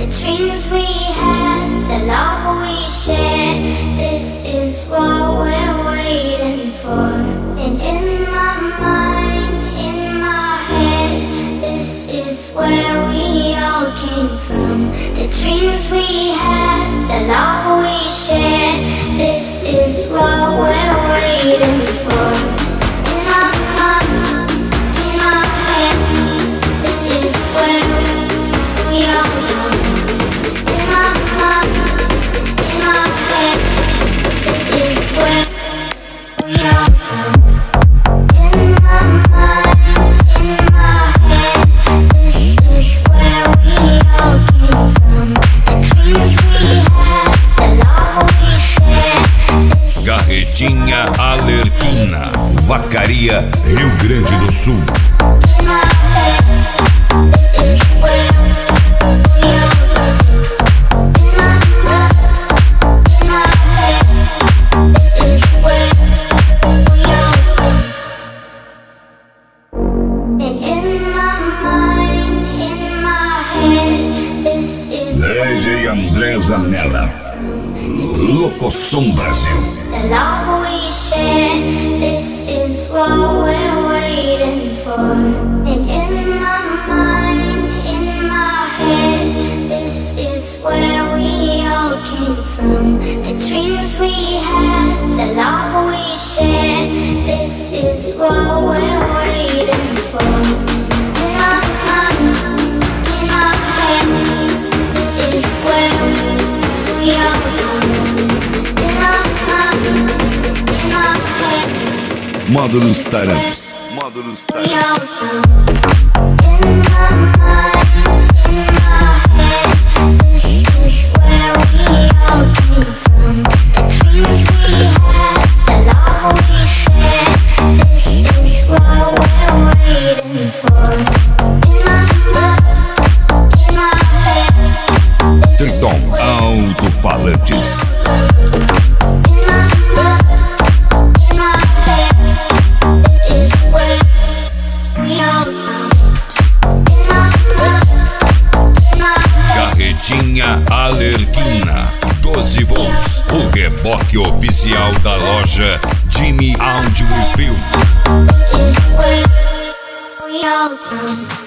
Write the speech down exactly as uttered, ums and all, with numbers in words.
the dreams we had, the love we shared. This is what we're waiting for. And in my mind, in my head, this is where we all came from. The dreams we had, the love we shared. This is what we're waiting for. In my mind, in my head, this is where we all come. In my mind, in my head, this is where we all come. In my mind, in my head, this is where we all came from. The dreams we had, the love we shared. Carretinha Alerquina, Vacaria, Rio Grande do Sul. In my head, this is where we all come. In my mind, in my head, this is where we all come. And in my mind, in my head, this is D J André Zanella, Locosom Brasil. the love we share. This is what we're waiting for. And in my mind, in my head, this is where we all came from. The dreams we had, the love we share. This is what we're waiting for. In my mind, in my head, this is where we all come. In my mind, in my head, Módulos Tarantos. Módulos we Tarantos. all come. In my mind, in my head, this is where we all came from. The dreams we had, the love we shared. This is what we're waiting for. In my mind, in my head, Triton Alto-Falantes. in my mind, in my head, this is where we all come. In my mind, in my head. Carretinha Alerquina, doze volts, o reboque oficial da loja Jimmy Audio e Film. Is where we all come.